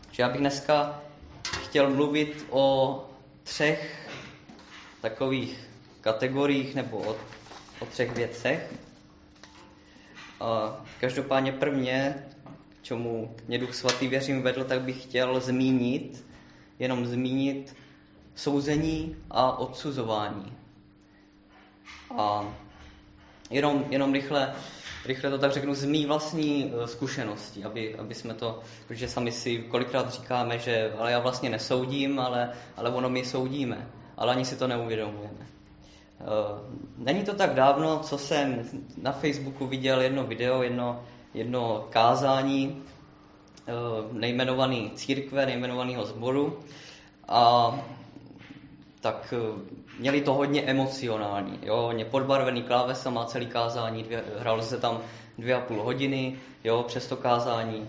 Že já bych dneska chtěl mluvit o 3 takových kategoriích nebo o 3 věcech. A každopádně prvně, k čemu mě Duch Svatý věřím vedl, tak bych chtěl jenom zmínit souzení a odsuzování. A jenom rychle to tak řeknu z mý vlastní zkušenosti, aby jsme to, protože sami si kolikrát říkáme, že ale já vlastně nesoudím, ale ono my soudíme, ale ani si to neuvědomujeme. Není to tak dávno, co jsem na Facebooku viděl jedno video, jedno kázání nejmenované církve, nejmenovaného sboru, a tak měli to hodně emocionální, jo, hodně podbarvený klávesama celý kázání, hralo se tam 2,5 hodiny, jo, přes to kázání,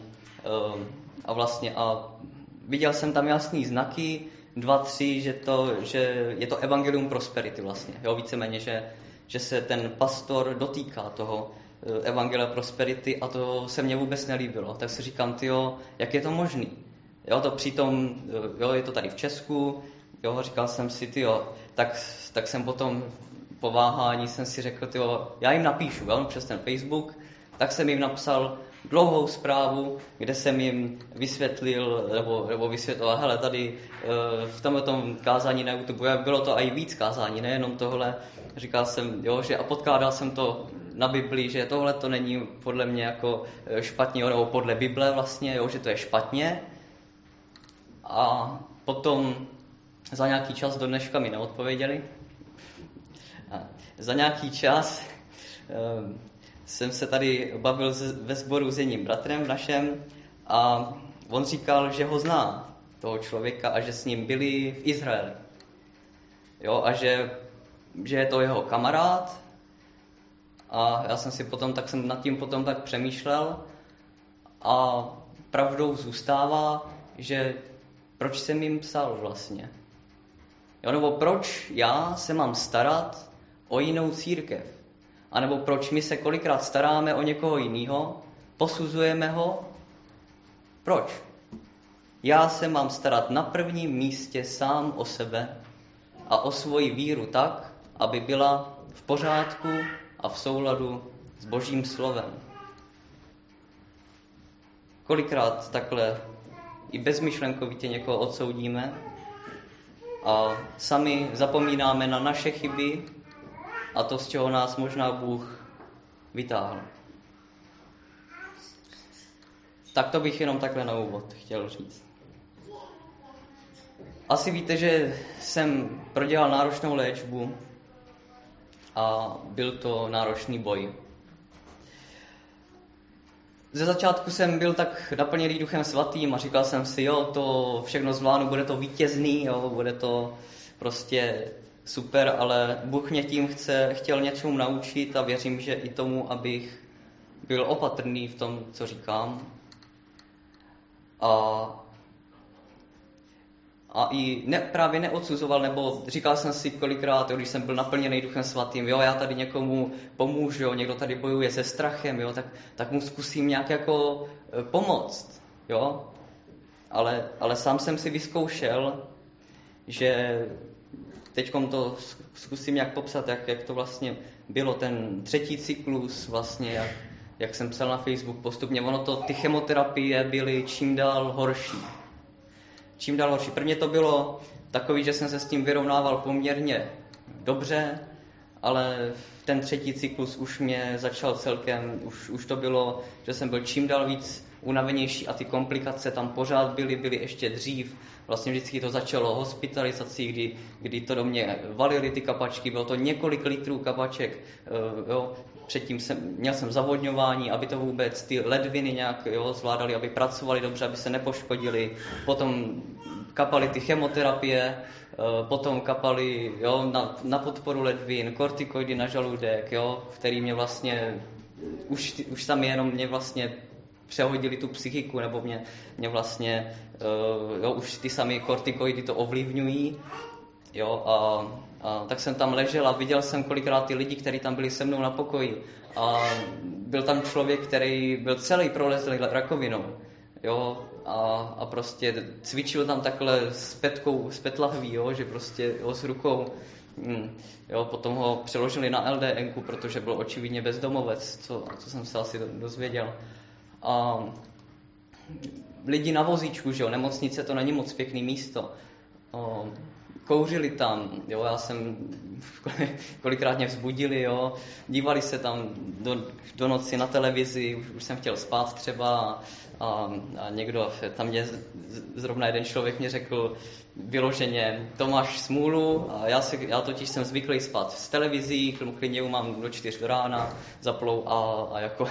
a viděl jsem tam jasný znaky, 2, 3, že je to evangelium prosperity vlastně, jo, víceméně, že se ten pastor dotýká toho evangelia prosperity a to se mně vůbec nelíbilo, tak si říkám, jak je to možný, jo, to přitom, jo, je to tady v Česku, jo, říkal jsem si, tak jsem potom po váhání jsem si řekl, já jim napíšu, jo, přes ten Facebook, tak jsem jim napsal dlouhou zprávu, kde jsem jim vysvětlil, nebo vysvětloval, hele, tady v tomto kázání na YouTube, bylo to i víc kázání, nejenom tohle, říkal jsem, jo, že a podkládal jsem to na Bibli, že tohle to není podle mě jako špatně, nebo podle Bible vlastně, jo, že to je špatně. A potom za nějaký čas, do dneška mi neodpověděli. Za nějaký čas jsem se tady bavil ve sboru s jedním bratrem našem a on říkal, že ho zná, toho člověka, a že s ním byli v Izraeli. Jo, a že je to jeho kamarád. A já jsem jsem nad tím potom tak přemýšlel a pravdou zůstává, že proč jsem jim psal vlastně. Jo, nebo proč já se mám starat o jinou církev? A nebo proč my se kolikrát staráme o někoho jiného, posuzujeme ho? Proč? Já se mám starat na prvním místě sám o sebe a o svoji víru tak, aby byla v pořádku a v souladu s Božím slovem. Kolikrát takhle i bezmyšlenkovitě někoho odsoudíme a sami zapomínáme na naše chyby a to, z čeho nás možná Bůh vytáhl. Tak to bych jenom takhle na úvod chtěl říct. Asi víte, že jsem prodělal náročnou léčbu a byl to náročný boj. Ze začátku jsem byl tak naplněný Duchem Svatým a říkal jsem si, to všechno zvládnu, bude to vítězný, bude to prostě super, ale Bůh mě tím chtěl něčemu naučit a věřím, že i tomu, abych byl opatrný v tom, co říkám. A i právě neodsuzoval, nebo říkal jsem si kolikrát, když jsem byl naplněný Duchem Svatým, já tady někomu pomůžu, někdo tady bojuje se strachem, tak mu zkusím nějak jako pomoct, Ale sám jsem si vyzkoušel, že teďkom to zkusím nějak popsat, jak to vlastně bylo, ten 3. cyklus vlastně, jak jsem psal na Facebook postupně, ty chemoterapie byly čím dál horší. Pro mě to bylo takový, že jsem se s tím vyrovnával poměrně dobře, ale ten 3. cyklus už mě začal celkem, už to bylo, že jsem byl čím dál víc unavenější a ty komplikace tam pořád byly ještě dřív. Vlastně vždycky to začalo hospitalizací, kdy to do mě valily ty kapačky, bylo to několik litrů kapaček, Předtím měl jsem zavodňování, aby to vůbec ty ledviny nějak zvládali, aby pracovali dobře, aby se nepoškodili. Potom kapaly ty chemoterapie, potom kapaly na podporu ledvin, kortikoidy na žaludek, který mě vlastně, už sami jenom mě vlastně přehodili tu psychiku, nebo mě vlastně, už ty sami kortikoidy to ovlivňují. A tak jsem tam ležel a viděl jsem kolikrát ty lidi, kteří tam byli se mnou na pokoji. A byl tam člověk, který byl celý prolezlý rakovinou. jo, a prostě cvičil tam takhle s petlahví, jo, že prostě jo, s rukou, jo, potom ho přeložili na LDNku, protože byl očividně bezdomovec, co jsem se asi dozvěděl. A lidi na vozíčku, že jo, nemocnice to není moc pěkný místo. Kouřili tam, jo, já jsem kolikrát mě vzbudili, jo, dívali se tam do noci na televizi, už jsem chtěl spát třeba a někdo, tam mě zrovna jeden člověk mě řekl vyloženě, to máš smůlu a já totiž jsem zvyklý spát s televizí, klidně mám do 4 rána zaplou a jako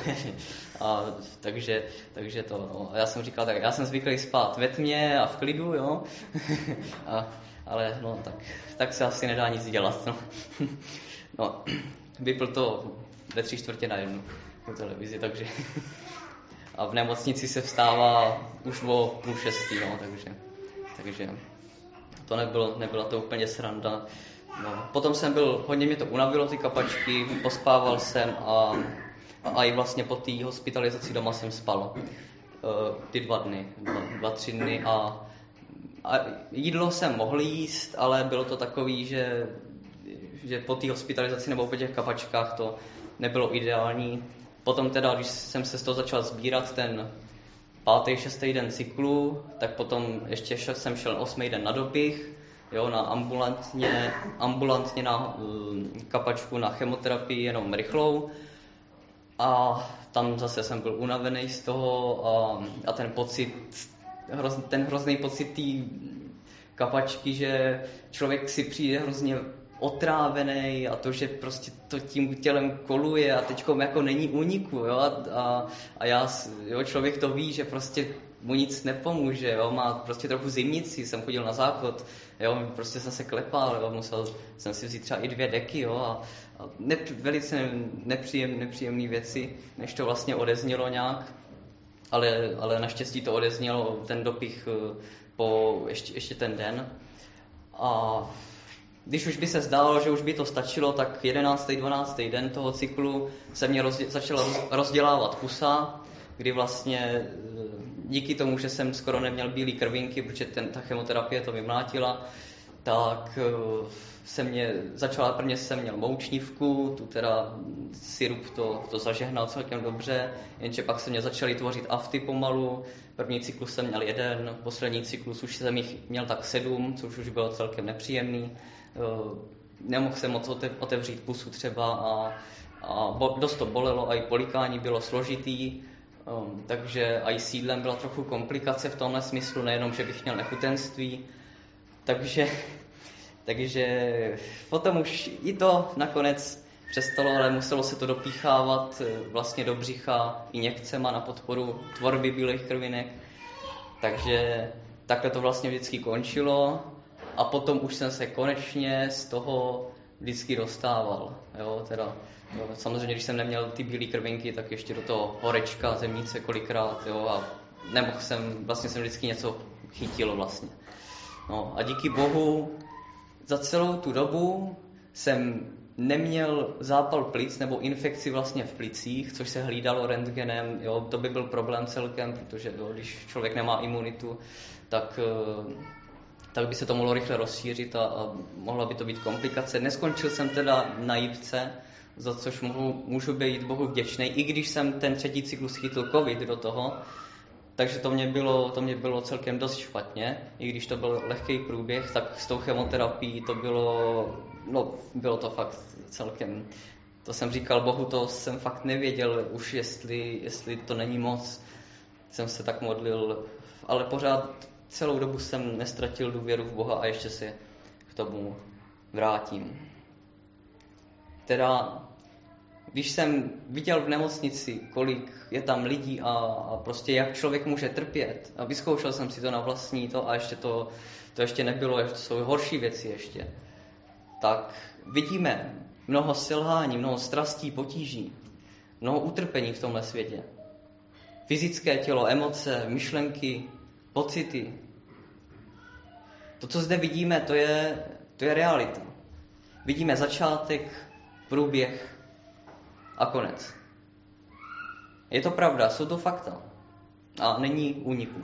takže to, no. Já jsem říkal, tak já jsem zvyklý spát ve tmě a v klidu, jo, ale no, tak se asi nedá nic dělat, no. No, vypl to ve 3:45 po televizi, takže a v nemocnici se vstává už o 5:30, no, takže to nebyla to úplně sranda. No. Potom jsem byl, hodně mě to unavilo, ty kapačky, pospával jsem a i vlastně po té hospitalizaci doma jsem spal. Ty 2-3 dny a jídlo jsem mohl jíst, ale bylo to takový, že po té hospitalizaci nebo po těch kapačkách to nebylo ideální. Potom teda, když jsem se z toho začal sbírat ten 5., 6. den cyklu, tak potom ještě jsem šel 8. den na dopich, jo, na ambulantně na kapačku na chemoterapii, jenom rychlou. A tam zase jsem byl unavený z toho a ten hrozný pocit té kapačky, že člověk si přijde hrozně otrávený a to, že prostě to tím tělem koluje a teďkom jako není úniku, jo, a člověk to ví, že prostě mu nic nepomůže, jo, má prostě trochu zimnici, jsem chodil na záchod, jo, prostě jsem se klepal, jo, musel jsem si vzít třeba i 2 deky, jo, a velice nepříjemné věci, než to vlastně odeznělo nějak, ale naštěstí to odeznělo ten dopich po ještě ten den. A když už by se zdálo, že už by to stačilo, tak 11. 12. den toho cyklu se mě začala rozdělávat pusa, kdy vlastně díky tomu, že jsem skoro neměl bílé krvinky, protože ta chemoterapie to vymlátila, tak prvně jsem měl moučnívku, tu teda sirup to zažehnal celkem dobře, jenže pak se mě začaly tvořit afty pomalu, první cyklus jsem měl 1, poslední cyklus už jsem jich měl tak 7, což už bylo celkem nepříjemný. Nemohl jsem moc otevřít pusu třeba a dost to bolelo a i polikání bylo složitý, takže i s jídlem byla trochu komplikace v tomhle smyslu, nejenom, že bych měl nechutenství, takže potom už i to nakonec přestalo, ale muselo se to dopíchávat vlastně do břicha injekcema na podporu tvorby bílých krvinek, takže takhle to vlastně vždycky končilo a potom už jsem se konečně z toho vždycky dostával, jo, teda samozřejmě, když jsem neměl ty bílé krvinky, tak ještě do toho horečka, zemnice kolikrát, jo, a nemohl jsem, vlastně jsem vždycky něco chytil vlastně. No a díky bohu za celou tu dobu jsem neměl zápal plic nebo infekci vlastně v plicích, což se hlídalo rentgenem, jo, to by byl problém celkem, protože jo, když člověk nemá imunitu, tak by se to mohlo rychle rozšířit a mohla by to být komplikace. Neskončil jsem teda na jipce, za což můžu být Bohu vděčný, i když jsem ten 3. cyklus chytl covid do toho, takže to mě bylo celkem dost špatně, i když to byl lehký průběh, tak s tou chemoterapií to bylo to fakt celkem, to jsem říkal Bohu, to jsem fakt nevěděl už, jestli to není moc, jsem se tak modlil, ale pořád celou dobu jsem nestratil důvěru v Boha a ještě se k tomu vrátím. Teda, když jsem viděl v nemocnici, kolik je tam lidí a prostě jak člověk může trpět, a vyzkoušel jsem si to na vlastní a ještě to ještě nebylo, ještě jsou horší věci ještě, tak vidíme mnoho selhání, mnoho strastí, potíží, mnoho utrpení v tomhle světě. Fyzické tělo, emoce, myšlenky, pocity. To, co zde vidíme, to je realita. Vidíme začátek, průběh a konec. Je to pravda, jsou to fakta. a není úniku.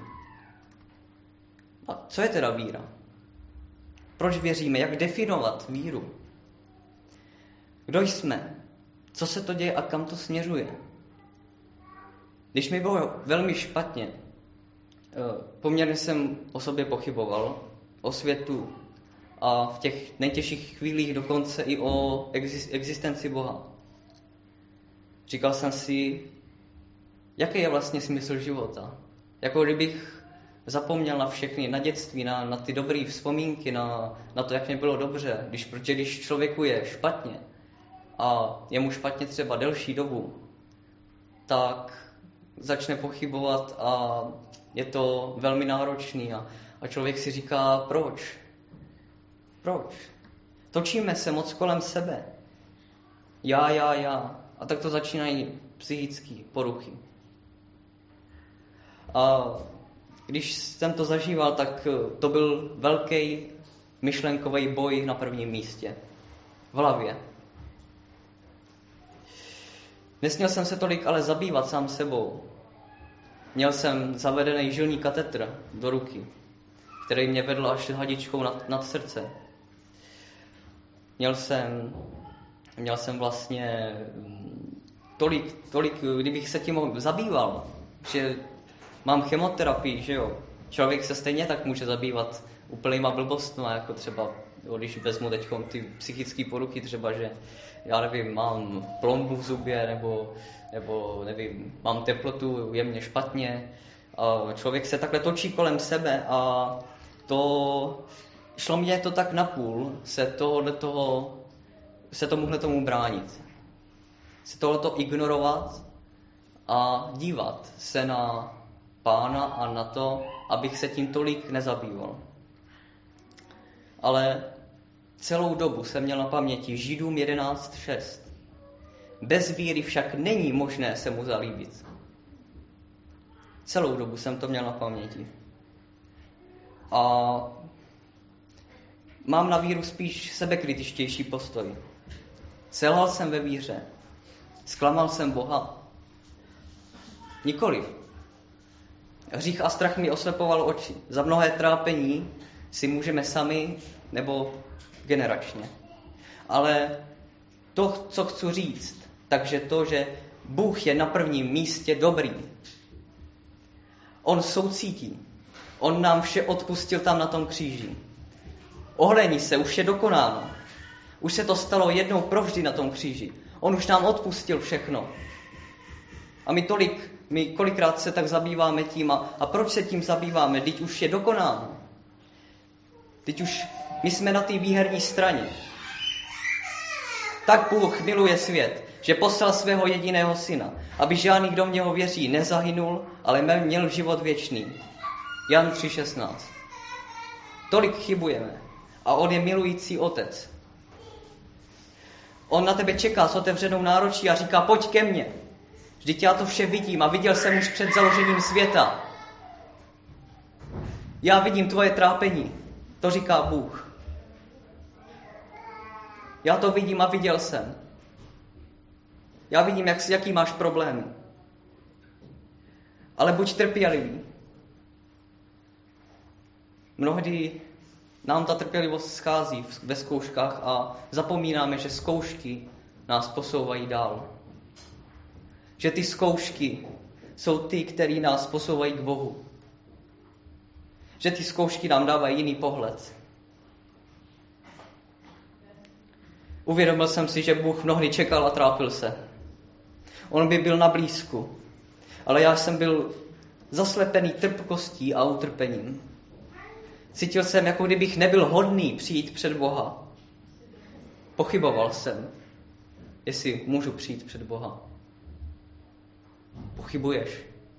A co je teda víra? Proč věříme? Jak definovat víru? Kdo jsme? Co se to děje a kam to směřuje? Když mi bylo velmi špatně, poměrně jsem o sobě pochyboval, o světu a v těch nejtěžších chvílích dokonce i o existenci Boha. Říkal jsem si, jaký je vlastně smysl života. Jako kdybych zapomněl na všechny, na dětství, na ty dobré vzpomínky, na to, jak mě bylo dobře. Protože když člověku je špatně a je mu špatně třeba delší dobu, tak začne pochybovat a je to velmi náročný. A člověk si říká, proč? Proč? Točíme se moc kolem sebe. Já. A tak to začínají psychické poruchy. A když jsem to zažíval, tak to byl velký myšlenkový boj na prvním místě. V hlavě. Nesměl jsem se tolik ale zabývat sám sebou. Měl jsem zavedený žilní katetr do ruky, který mě vedl až hadičkou nad srdce. Měl jsem vlastně tolik, kdybych se tím zabýval, že mám chemoterapii, že jo. Člověk se stejně tak může zabývat úplnýma blbostma, jako třeba, když vezmu teďkom ty psychické poruchy, třeba, že já nevím, mám plombu v zubě, nebo nevím, mám teplotu, je mě špatně. A člověk se takhle točí kolem sebe a šlo mě to tak napůl, se tomuhle tomu bránit. Se tohleto ignorovat a dívat se na Pána a na to, abych se tím tolik nezabýval. Ale celou dobu jsem měl na paměti Židům 11.6. Bez víry však není možné se mu zalíbit. Celou dobu jsem to měl na paměti. A mám na víru spíš sebekritičtější postoj. Selhal jsem ve víře. Zklamal jsem Boha. Nikoliv. Hřích a strach mi oslepoval oči. Za mnohé trápení si můžeme sami nebo generačně. Ale to, co chci říct, takže to, že Bůh je na prvním místě dobrý. On soucítí. On nám vše odpustil tam na tom kříži. Ohlení se, už je dokonáno. Už se to stalo jednou provždy na tom kříži. On už nám odpustil všechno. A my kolikrát se tak zabýváme tím. A proč se tím zabýváme? Vždyť už je dokonáno. Teď už my jsme na té výherní straně. Tak Bůh miluje svět, že poslal svého jediného syna, aby žádný, kdo v něho věří, nezahynul, ale měl život věčný. Jan 3.16. Tolik chybujeme. A on je milující otec. On na tebe čeká s otevřenou náručí a říká, pojď ke mně. Vždyť já to vše vidím a viděl jsem už před založením světa. Já vidím tvoje trápení. To říká Bůh. Já to vidím a viděl jsem. Já vidím, jaký máš problémy. Ale buď trpělivý. Mnohdy nám ta trpělivost schází ve zkouškách a zapomínáme, že zkoušky nás posouvají dál. Že ty zkoušky jsou ty, které nás posouvají k Bohu. Že ty zkoušky nám dávají jiný pohled. Uvědomil jsem si, že Bůh mnohdy čekal a trápil se. On by byl na blízku, ale já jsem byl zaslepený trpkostí a utrpením. Cítil jsem, jako kdybych nebyl hodný přijít před Boha. Pochyboval jsem, jestli můžu přijít před Boha. Pochybuješ?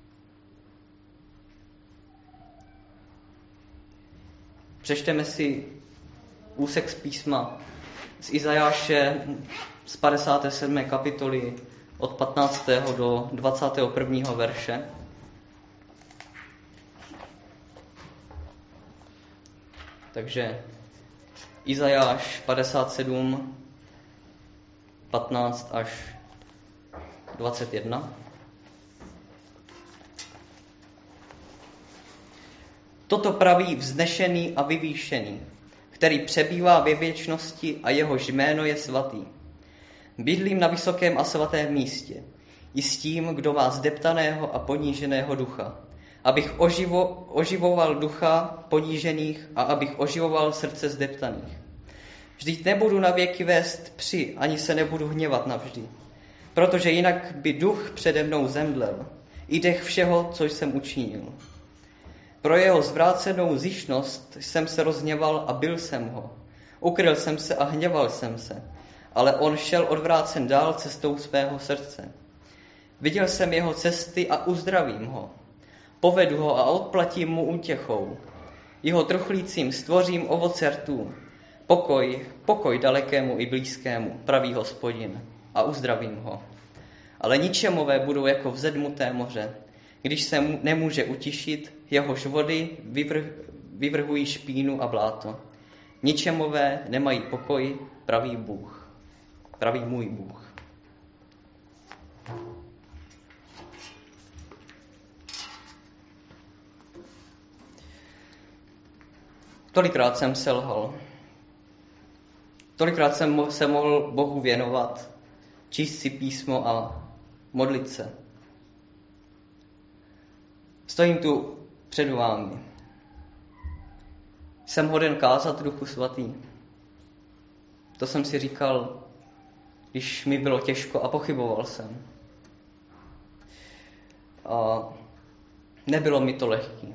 Přečteme si úsek z písma z Izajáše z 57. kapitoly od 15. do 21. verše. Takže Izajáš 57, 15 až 21. Toto praví vznešený a vyvýšený, který přebývá ve věčnosti a jehož jméno je svatý. Bydlím na vysokém a svatém místě, i s tím, kdo má zdeptaného a poníženého ducha, abych oživoval ducha ponížených a abych oživoval srdce zdeptaných. Vždyť nebudu na věky vést při, ani se nebudu hněvat navždy, protože jinak by duch přede mnou zemdlel, i dech všeho, co jsem učinil. Pro jeho zvrácenou zišnost jsem se rozhněval a byl jsem ho. Ukryl jsem se a hněval jsem se, ale on šel odvrácen dál cestou svého srdce. Viděl jsem jeho cesty a uzdravím ho. Povedu ho a odplatím mu útěchou. Jeho truchlícím stvořím ovoce rtů. Pokoj dalekému i blízkému, pravý Hospodin, a uzdravím ho. Ale ničemové budou jako vzedmuté moře, když se nemůže utišit, jehož vody vyvrhují špínu a bláto. Ničemové nemají pokoj, pravý Bůh, pravý můj Bůh. Tolikrát jsem selhal. Tolikrát jsem se mohl Bohu věnovat, číst si písmo a modlit se. Stojím tu před vámi. Jsem hoden kázat Duchu Svatý. To jsem si říkal, když mi bylo těžko a pochyboval jsem. A nebylo mi to lehké.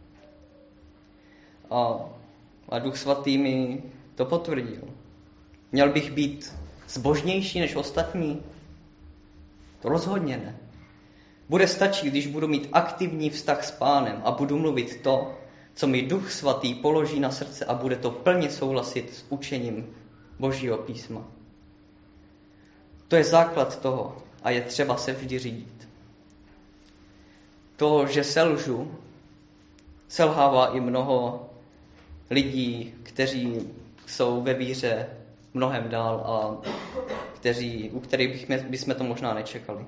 A Duch Svatý mi to potvrdil. Měl bych být zbožnější než ostatní? To rozhodně ne. Bude stačit, když budu mít aktivní vztah s Pánem a budu mluvit to, co mi Duch Svatý položí na srdce a bude to plně souhlasit s učením Božího písma. To je základ toho a je třeba se vždy řídit. To, že selžu, selhává i mnoho lidí, kteří jsou ve víře mnohem dál a u kterých bychom to možná nečekali.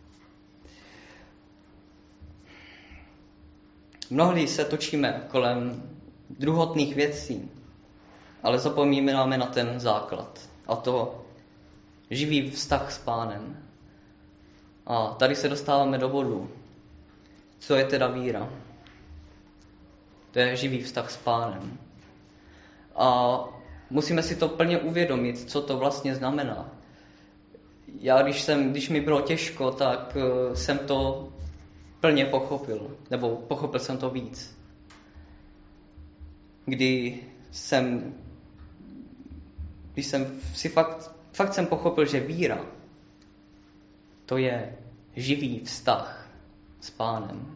Mnohdy se točíme kolem druhotných věcí, ale zapomínáme na ten základ, a to živý vztah s Pánem. A tady se dostáváme do bodu. Co je teda víra? To je živý vztah s Pánem. A musíme si to plně uvědomit, co to vlastně znamená. Já, když mi bylo těžko, tak jsem to plně pochopil, nebo pochopil jsem to víc. Když jsem si fakt jsem pochopil, že víra, to je živý vztah s Pánem.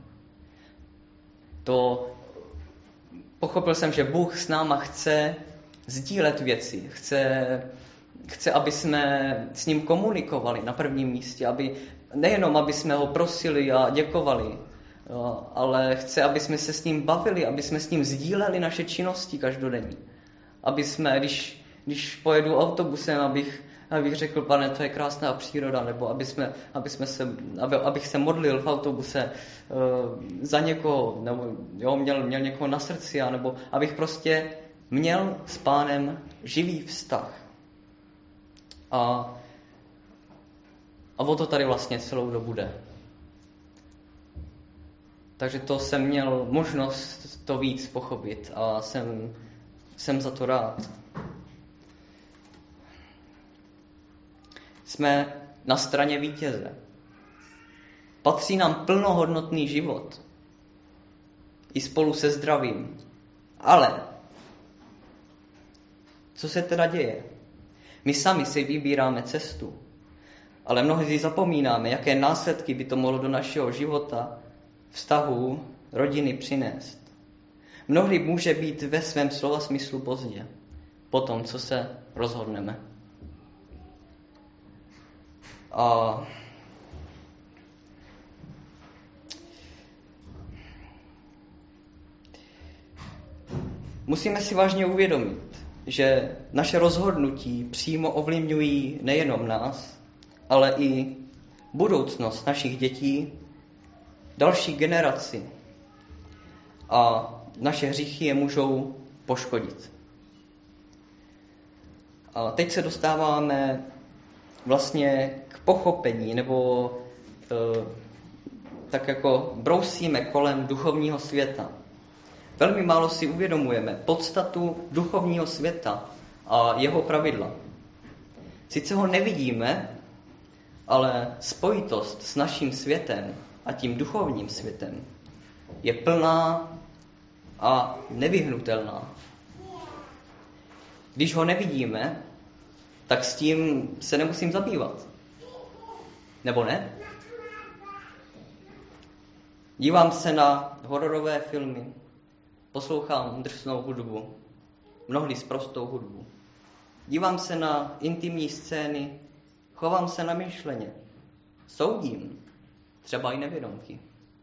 Pochopil jsem, že Bůh s náma chce sdílet věci, chce, aby jsme s ním komunikovali na prvním místě, nejenom, aby jsme ho prosili a děkovali, ale chce, aby jsme se s ním bavili, aby jsme s ním sdíleli naše činnosti každodenní. Aby jsme, když pojedu autobusem, abych řekl, Pane, to je krásná příroda, nebo abych se modlil v autobuse za někoho, nebo měl někoho na srdci, nebo abych prostě měl s Pánem živý vztah. A o to tady vlastně celou dobu jde. Takže to jsem měl možnost to víc pochopit a jsem za to rád. Jsme na straně vítěze. Patří nám plnohodnotný život. I spolu se zdravím. Ale co se teda děje? My sami si vybíráme cestu. Ale mnohdy zapomínáme, jaké následky by to mohlo do našeho života, vztahu, rodiny přinést. Mnohdy může být ve svém slova smyslu pozdě, po tom, co se rozhodneme. A musíme si vážně uvědomit, že naše rozhodnutí přímo ovlivňují nejenom nás, ale i budoucnost našich dětí, další generaci. A naše hříchy je můžou poškodit. A teď se dostáváme vlastně k pochopení, nebo tak jako brousíme kolem duchovního světa. Velmi málo si uvědomujeme podstatu duchovního světa a jeho pravidla. Sice ho nevidíme, ale spojitost s naším světem a tím duchovním světem je plná a nevyhnutelná. Když ho nevidíme, tak s tím se nemusím zabývat. Nebo ne? Dívám se na hororové filmy, poslouchám drsnou hudbu, mnohdy sprostou hudbu. Dívám se na intimní scény, chovám se namyšleně, soudím, třeba i nevědomky.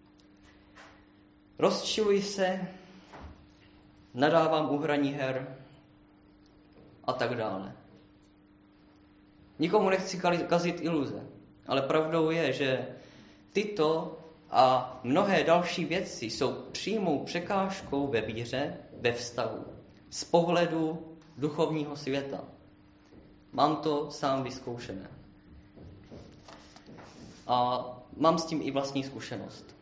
Rozčiluji se, nadávám u hraní her a tak dále. Nikomu nechci kazit iluze, ale pravdou je, že tyto a mnohé další věci jsou přímou překážkou ve víře, ve vztahu, z pohledu duchovního světa. Mám to sám vyzkoušené. A mám s tím i vlastní zkušenost.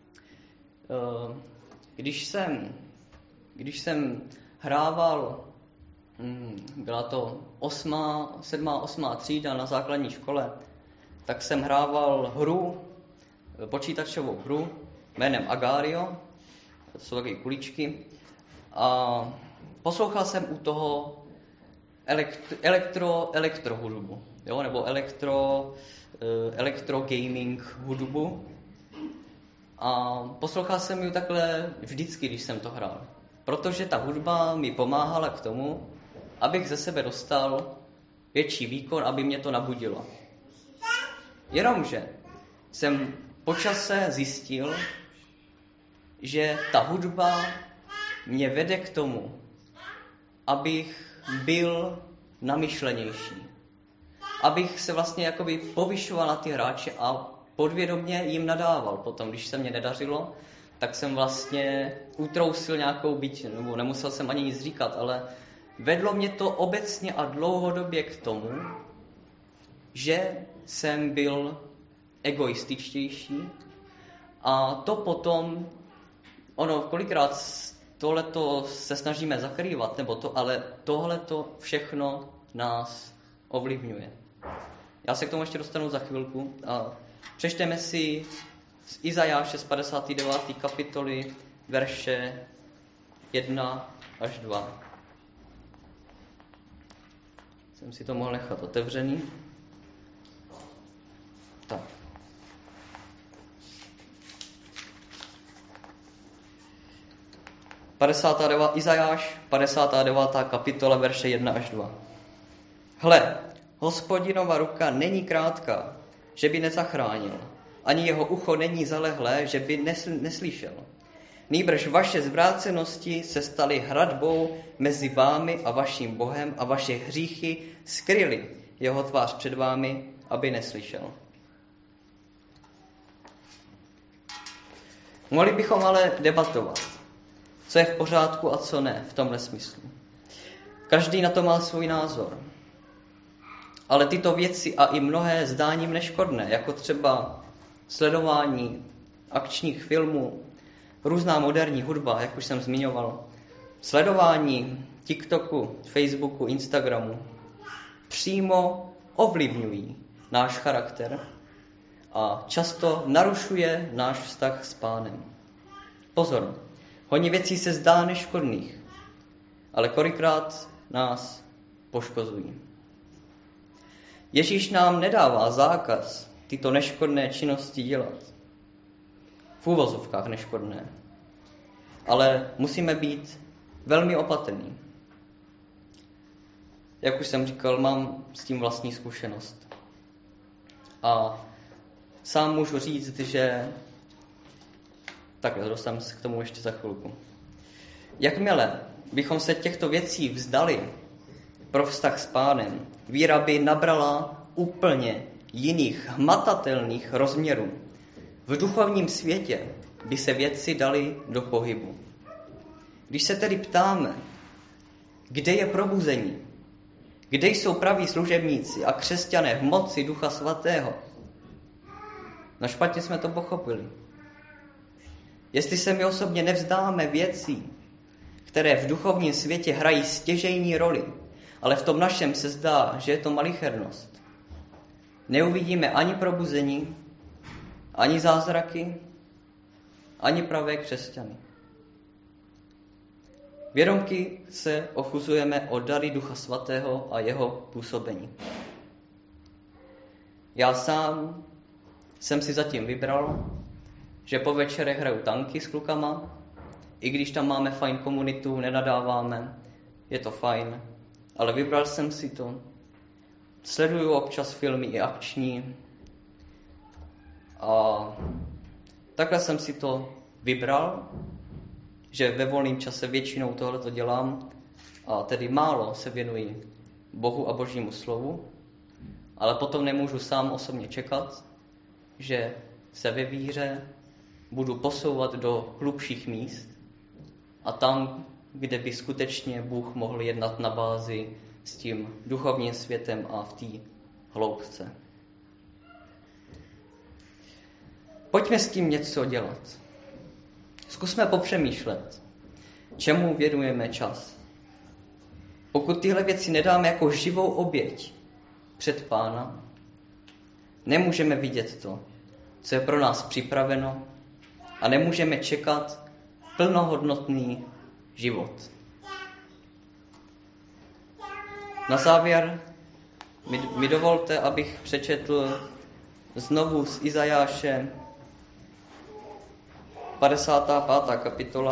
Když jsem hrával, byla to 7., 8. třída na základní škole, tak jsem hrával počítačovou hru jménem Agario, to jsou takové kuličky, a poslouchal jsem u toho elektrohudbu, nebo elektro gaming hudbu. A poslouchal jsem ji takhle vždycky, když jsem to hrál. Protože ta hudba mi pomáhala k tomu, abych ze sebe dostal větší výkon, aby mě to nabudilo. Jenomže jsem po čase zjistil, že ta hudba mě vede k tomu, abych byl namyšlenější. Abych se vlastně jakoby povyšoval na ty hráče a podvědomě jim nadával. Potom, když se mě nedařilo, tak jsem vlastně utrousil nějakou byť, nebo nemusel jsem ani nic říkat, ale vedlo mě to obecně a dlouhodobě k tomu, že jsem byl egoističtější a to potom, kolikrát tohleto se snažíme zakrývat, ale tohleto všechno nás ovlivňuje. Já se k tomu ještě dostanu za chvilku a přečteme si z Izajáše z 59. kapitoly verše 1 až 2. Jsem si to mohl nechat otevřený. Tak. Izajáš, 59. kapitola, verše 1 až 2. Hle, Hospodinova ruka není krátká, že by nezachránil, ani jeho ucho není zalehlé, že by neslyšel. Nýbrž vaše zvrácenosti se staly hradbou mezi vámi a vaším Bohem a vaše hříchy skryly jeho tvář před vámi, aby neslyšel. Mohli bychom ale debatovat, co je v pořádku a co ne v tomhle smyslu. Každý na to má svůj názor. Ale tyto věci a i mnohé zdáním neškodné, jako třeba sledování akčních filmů, různá moderní hudba, jak už jsem zmiňoval, sledování TikToku, Facebooku, Instagramu, přímo ovlivňují náš charakter a často narušuje náš vztah s Pánem. Pozor, hodně věcí se zdá neškodných, ale kolikrát nás poškozují. Ježíš nám nedává zákaz tyto neškodné činnosti dělat. V úvozovkách neškodné. Ale musíme být velmi opatrní. Jak už jsem říkal, mám s tím vlastní zkušenost. A sám můžu říct, že... Takhle, dostaneme se k tomu ještě za chvilku. Jakmile bychom se těchto věcí vzdali pro vztah s Pánem, víra by nabrala úplně jiných hmatatelných rozměrů. V duchovním světě by se věci daly do pohybu. Když se tedy ptáme, kde je probuzení, kde jsou praví služebníci a křesťané v moci Ducha Svatého, no špatně jsme to pochopili. Jestli se my osobně nevzdáme věcí, které v duchovním světě hrají stěžejní roli, ale v tom našem se zdá, že je to malichernost, neuvidíme ani probuzení, ani zázraky, ani pravé křesťany. Vědomky se ochuzujeme o dary Ducha Svatého a jeho působení. Já sám jsem si zatím vybral, že po večerech hraju tanky s klukama, i když tam máme fajn komunitu, nenadáváme, je to fajn, ale vybral jsem si to. Sleduju občas filmy i akční a takhle jsem si to vybral, že ve volném čase většinou tohleto dělám a tedy málo se věnuji Bohu a Božímu slovu, ale potom nemůžu sám osobně čekat, že se ve víře budu posouvat do hlubších míst a tam, kde by skutečně Bůh mohl jednat na bázi s tím duchovním světem a v té hloubce. Pojďme s tím něco dělat. Zkusme popřemýšlet, čemu věnujeme čas. Pokud tyhle věci nedáme jako živou oběť před Pána, nemůžeme vidět to, co je pro nás připraveno a nemůžeme čekat plnohodnotný život. Na závěr mi dovolte, abych přečetl znovu z Izajáše 55.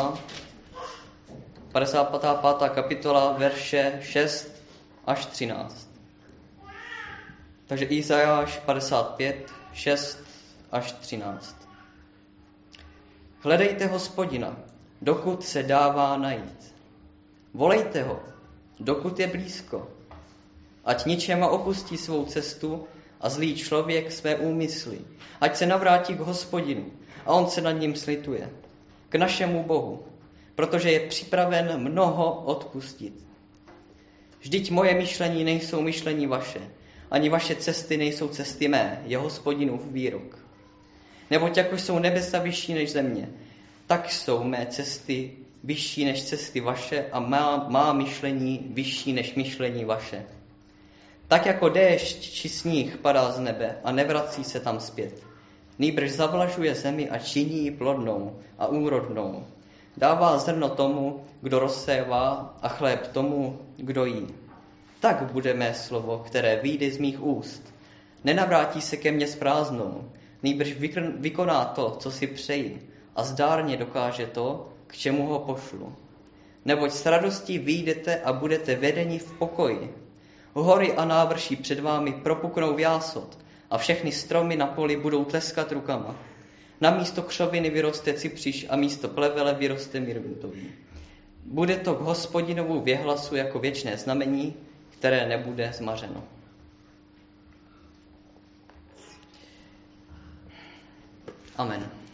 kapitola, verše 6 až 13. Takže Izajáš 55, 6 až 13. Hledejte Hospodina, dokud se dává najít. Volejte ho, dokud je blízko. Ať ničema opustí svou cestu a zlý člověk své úmysly. Ať se navrátí k Hospodinu a on se nad ním slituje. K našemu Bohu, protože je připraven mnoho odpustit. Vždyť moje myšlení nejsou myšlení vaše, ani vaše cesty nejsou cesty mé, je Hospodinův výrok. Neboť jako jsou nebesa vyšší než země, tak jsou mé cesty vyšší než cesty vaše a má myšlení vyšší než myšlení vaše. Tak jako déšť či sníh padá z nebe a nevrací se tam zpět. Nýbrž zavlažuje zemi a činí ji plodnou a úrodnou. Dává zrno tomu, kdo rozsévá, a chléb tomu, kdo jí. Tak bude mé slovo, které vyjde z mých úst. Nenavrátí se ke mně s prázdnou, nýbrž vykoná to, co si přeji, a zdárně dokáže to, k čemu ho pošlu. Neboť s radostí vyjdete a budete vedeni v pokoji. Hory a návrší před vámi propuknou v jásot a všechny stromy na poli budou tleskat rukama. Na místo křoviny vyroste cipříš a místo plevele vyroste myrtový. Bude to k Hospodinovu věhlasu jako věčné znamení, které nebude zmařeno. Amen.